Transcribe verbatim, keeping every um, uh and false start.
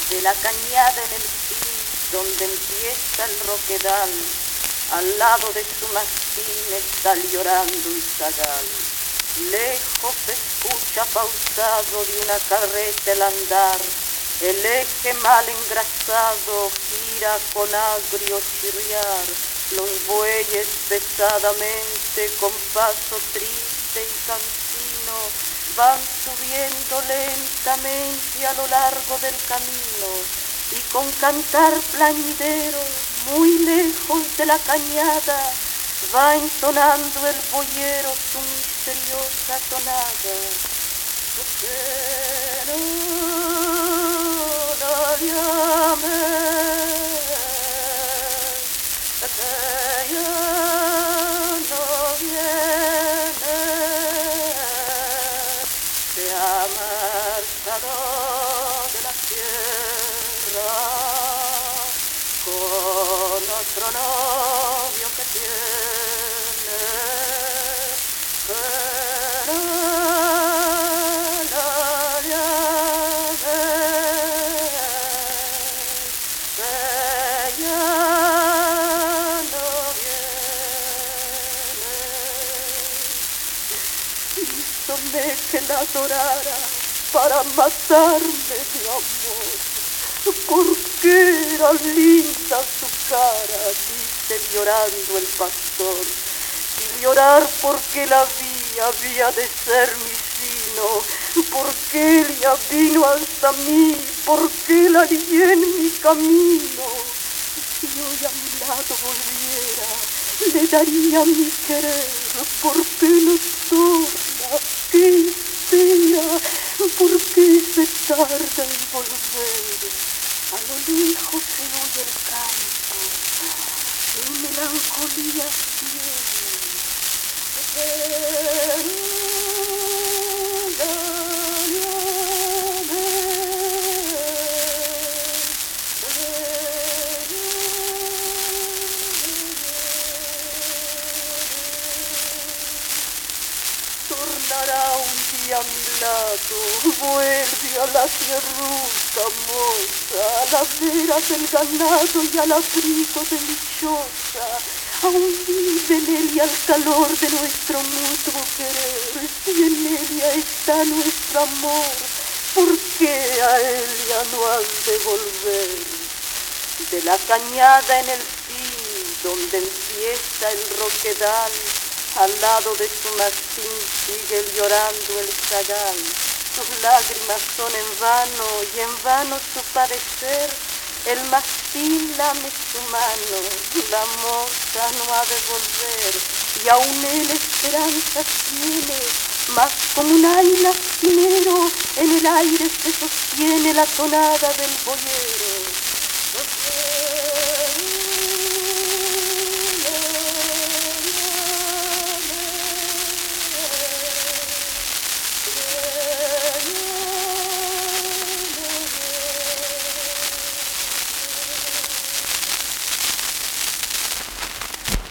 de la cañada en el fin, donde empieza el roquedal, al lado de su mastín está llorando un zagal. Lejos se escucha pausado de una carreta el andar, el eje mal engrasado gira con agrio chirriar, los bueyes pesadamente con paso triste y cansino van subiendo lentamente a lo largo del camino y con cantar plañidero muy lejos de la cañada va entonando el boyero su misteriosa tonada. Que no la llames, que ya no viene, se ha marchado de la tierra con otro novio que tiene, que no la llames, que ya no viene. Hízome que la adorara para matarme de amor, porque era linda su cara, dice llorando el pastor. Y llorar porque la vi había de ser mi sino, porque ella vino hasta mí, porque la hallé en mi camino. Si hoy a mi lado volviera, le daría mi querer, porque no torna, que espera, porque se tarda en volver. A lo lejos se oye el canto, de melancolía ciega. Tornará un día a mi lado, vuelve a la tierruca moza, a la vera del ganado y al abrigo de mi choza. Aún vive en ella el calor de nuestro mutuo querer, si en ella está nuestro amor, ¿por qué a ella no han de volver? De la cañada en el fin, donde empieza el roquedal, al lado de su mastín sigue llorando el zagal. Sus lágrimas son en vano y en vano su padecer. El mastín lame su mano, la moza no ha de volver, y aún él esperanza tiene, mas como un ay lastimero en el aire se sostiene la tonada del boyero.